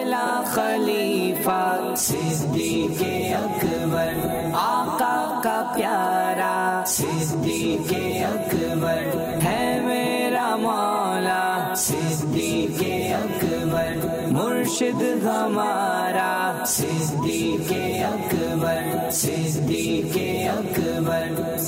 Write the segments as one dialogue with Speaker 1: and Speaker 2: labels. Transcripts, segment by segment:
Speaker 1: पहला खलीफा सिद्दीक़ अकबर, आका का प्यारा सिद्दीक़ अकबर है मेरा मौला सिद्दीक़ अकबर, मुर्शिद हमारा सिद्दीक़ अकबर, सिद्दीक़ अकबर।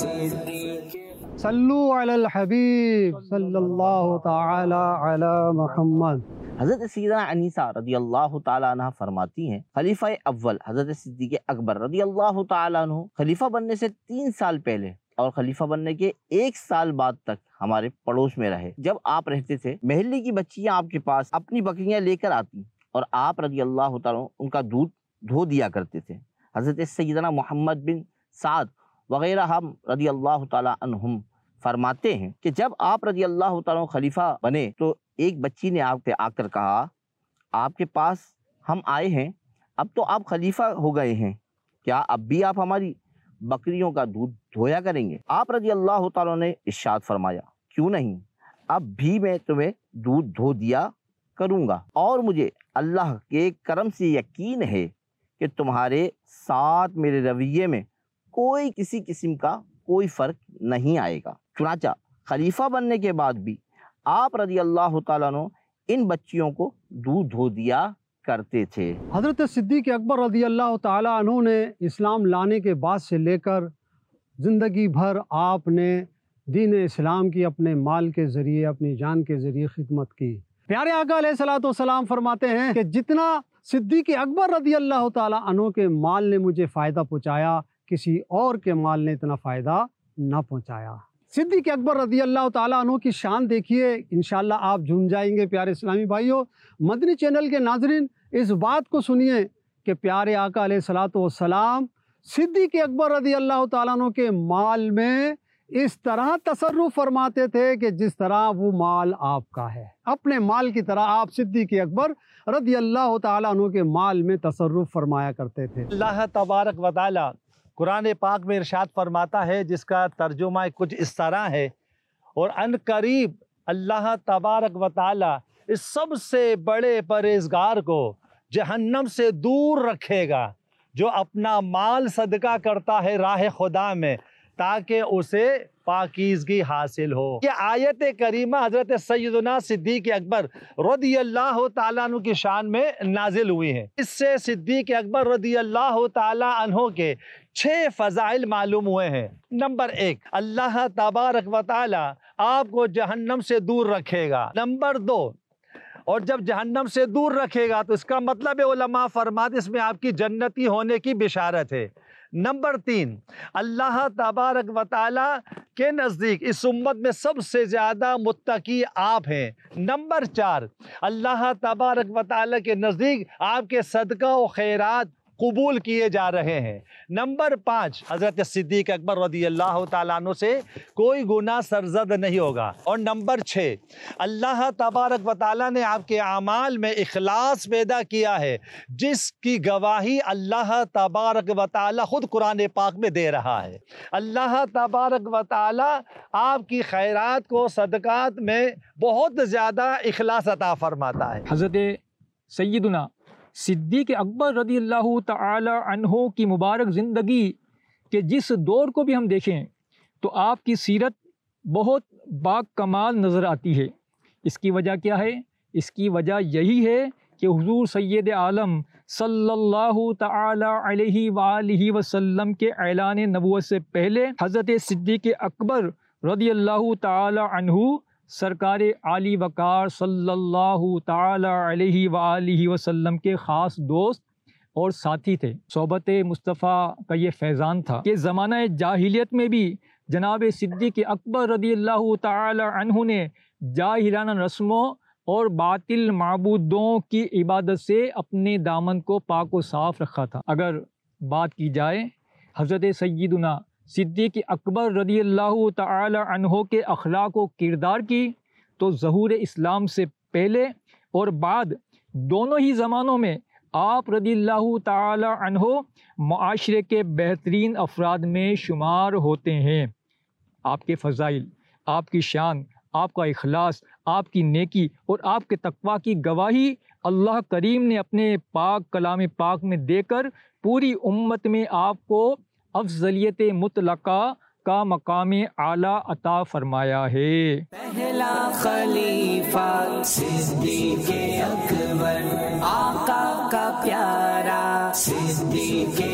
Speaker 2: सल्लु अलल हबीब सल्लल्लाहु ताला अला मुहम्मद।
Speaker 3: हज़रत सैयदा अनीसा रज़ी अल्लाह ताला अन्हा फरमाती हैं, खलीफा अव्वल हज़रत सिद्दीक़ अकबर रज़ी अल्लाह ताला अन्हु खलीफा बनने से 3 साल पहले और खलीफा बनने के 1 साल बाद तक हमारे पड़ोस में रहे। जब आप रहते थे, महल्ले की बच्चियां आपके पास अपनी बकरियां लेकर आती और आप रज़ी अल्लाह ताला उनका दूध धो दिया करते थे। हज़रत सैयदना मोहम्मद बिन साद वगैरह हम रज़ी अल्लाह ताला अन्हुम फरमाते हैं कि जब आप रज़ी अल्लाह ताला खलीफा बने तो एक बच्ची ने आपके आकर कहा, आपके पास हम आए हैं, अब तो आप खलीफा हो गए हैं, क्या अब भी आप हमारी बकरियों का दूध धोया करेंगे? आप रज़ी अल्लाह ताला ने इरशाद फरमाया, क्यों नहीं, अब भी मैं तुम्हें दूध धो दिया करूँगा, और मुझे अल्लाह के करम से यकीन है कि तुम्हारे साथ मेरे रवैये में कोई किसी किस्म का कोई फ़र्क नहीं आएगा। चुनांचा खलीफा बनने के बाद भी आप रज़ी अल्लाह ताला अन्हु इन बच्चियों को दूध धो दिया करते थे।
Speaker 2: हज़रत सिद्दीक़ अकबर रज़ी अल्लाह ताला अन्हु ने इस्लाम लाने के बाद से लेकर ज़िंदगी भर आपने दीन इस्लाम की अपने माल के ज़रिए, अपनी जान के ज़रिए खिदमत की। प्यारे आका अलैहिस्सलाम फरमाते हैं कि जितना सिद्दीक़ अकबर रज़ी अल्लाह ताला अन्हु के माल ने मुझे फ़ायदा पहुँचाया, किसी और के माल ने इतना फ़ायदा ना पहुँचाया। सिद्दीक़ अकबर रज़ी अल्लाह ताला अन्हु की शान देखिए, इंशाअल्लाह आप झूम जाएंगे। प्यारे इस्लामी भाइयों, मदनी चैनल के नाज़रीन, इस बात को सुनिए कि प्यारे आका अलैहिस्सलाम सिद्दीक़ अकबर रज़ी अल्लाह ताला अन्हु के माल में इस तरह तसर्रुफ़ फरमाते थे कि जिस तरह वो माल आपका है, अपने माल की तरह आप सिद्दीक़ अकबर रज़ी अल्लाह ताला अन्हु के माल में तसर्रुफ़ फरमाया करते थे।
Speaker 4: अल्लाह तबारक व तआला कुरान पाक में इरशाद फरमाता है, जिसका तर्जुमा कुछ इस तरह है, और अनकरीब अल्लाह तबारक व तआला इस सबसे बड़े परहेज़गार को जहन्नम से दूर रखेगा जो अपना माल सदका करता है राह खुदा में, ताकि उसे पाकीज़गी हासिल हो। ये आयत करीमा हज़रत सैयदना सिद्दीक़ अकबर रज़ी अल्लाह ताला अन्हु की शान में नाजिल हुई है। इससे सिद्दीक़ अकबर रज़ी अल्लाह ताला अन्हु के 6 फ़ज़ाइल मालूम हुए हैं। नंबर 1, अल्लाह तबारक व तआला आपको जहन्नम से दूर रखेगा। नंबर 2, और जब जहन्नम से दूर रखेगा तो इसका मतलब है, उलमा फरमाते इसमें आपकी जन्नती होने की बिशारत है। नंबर 3, अल्लाह तबारक व तआला के नज़दीक इस उम्मत में सबसे ज़्यादा मुत्तकी आप हैं। नंबर 4, अल्लाह तबारक व तआला के नज़दीक आपके सदका व खैरात कबूल किए जा रहे हैं। नंबर 5, हज़रत सिद्दीक़ अकबर रज़ी अल्लाह ताला अन्हु से कोई गुनाह सरज़द नहीं होगा। और नंबर 6, अल्लाह तबारक व तआला ने आपके आमाल में इखलास पैदा किया है, जिसकी गवाही अल्लाह तबारक व तआला ख़ुद कुरान पाक में दे रहा है। अल्लाह तबारक व तआला आपकी खैरात को सदक़ात में बहुत ज़्यादा इखलास अता फरमाता है।
Speaker 5: हज़रत सैयदना सिद्दीक़ अकबर रज़ी अल्लाह ताला अन्हो की मुबारक ज़िंदगी के जिस दौर को भी हम देखें तो आपकी सीरत बहुत बाकमाल नज़र आती है। इसकी वजह क्या है? इसकी वजह यही है कि हुज़ूर सैयद आलम सल्लल्लाहु ताला अलैहि वालिहि वसल्लम के ऐलान नबूवत से पहले हज़रत सिद्दीक़ अकबर रज़ी अल्लाह ताला अन्हु सरकार आली वकार सल्लल्लाहु ताला अलैहि वालिहि वसल्लम के ख़ास दोस्त और साथी थे। सोबत मुस्तफ़ा का ये फैज़ान था कि ज़माना जाहिलियत में भी जनाब सिद्दीक़ अकबर रज़ी अल्लाह ताला अन्हु ने जाहिलाना रस्मों और बातिल माबूदों की इबादत से अपने दामन को पाक व साफ़ रखा था। अगर बात की जाए हज़रत सय्यदना सिद्दीक़ अकबर रज़ी अल्लाह ताला अन्हो के अखलाक व किरदार की, तो ज़हूर इस्लाम से पहले और बाद दोनों ही ज़मानों में आप रज़ी अल्लाह ताला अन्हो मुआशरे के बेहतरीन अफराद में शुमार होते हैं। आपके फ़ज़ाइल, आपकी शान, आपका इखलास, आपकी नेकी और आपके तक़वा की गवाही اللہ کریم نے اپنے پاک کلام پاک میں دے کر پوری امت میں آپ کو افضلیت مطلقہ کا مقام اعلیٰ عطا فرمایا ہے۔
Speaker 1: پہلا خلیفہ صدیق اکبر، آقا کا پیارا صدیق